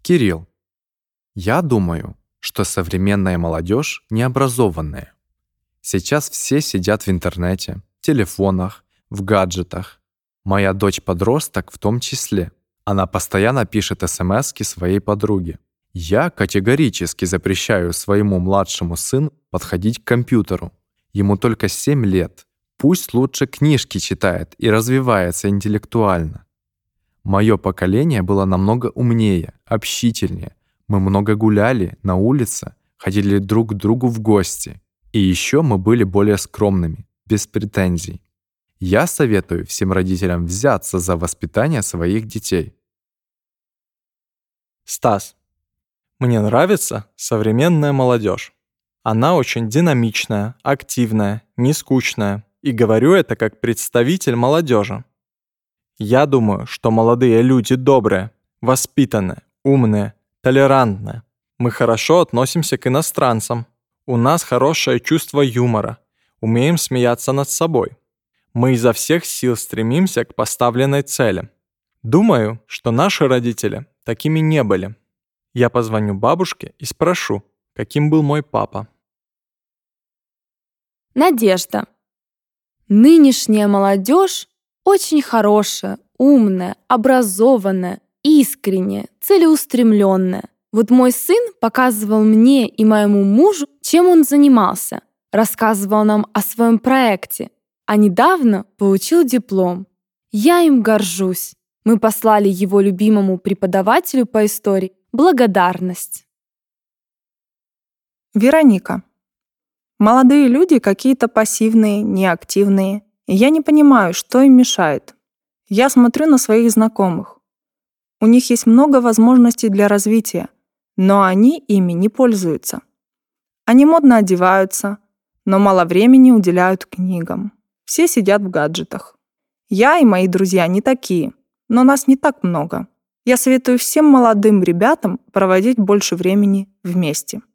Кирилл, я думаю, что современная молодежь необразованная. Сейчас все сидят в интернете, телефонах, в гаджетах. Моя дочь-подросток в том числе. Она постоянно пишет смски своей подруге. Я категорически запрещаю своему младшему сыну подходить к компьютеру. Ему только 7 лет. Пусть лучше книжки читает и развивается интеллектуально. Мое поколение было намного умнее, общительнее. Мы много гуляли на улице, ходили друг к другу в гости. И еще мы были более скромными, без претензий. Я советую всем родителям взяться за воспитание своих детей. Стас. Мне нравится современная молодежь. Она очень динамичная, активная, не скучная. И говорю это как представитель молодежи. Я думаю, что молодые люди добрые, воспитанные, умные, толерантные. Мы хорошо относимся к иностранцам. У нас хорошее чувство юмора. Умеем смеяться над собой. Мы изо всех сил стремимся к поставленной цели. Думаю, что наши родители такими не были. Я позвоню бабушке и спрошу, каким был мой папа. Надежда. Нынешняя молодежь очень хорошая, умная, образованная, искренняя, целеустремленная. Вот мой сын показывал мне и моему мужу, чем он занимался, рассказывал нам о своем проекте, а недавно получил диплом. Я им горжусь. Мы послали его любимому преподавателю по истории благодарность. Вероника. Молодые люди какие-то пассивные, неактивные. И я не понимаю, что им мешает. Я смотрю на своих знакомых. У них есть много возможностей для развития, но они ими не пользуются. Они модно одеваются, но мало времени уделяют книгам. Все сидят в гаджетах. Я и мои друзья не такие, но нас не так много. Я советую всем молодым ребятам проводить больше времени вместе.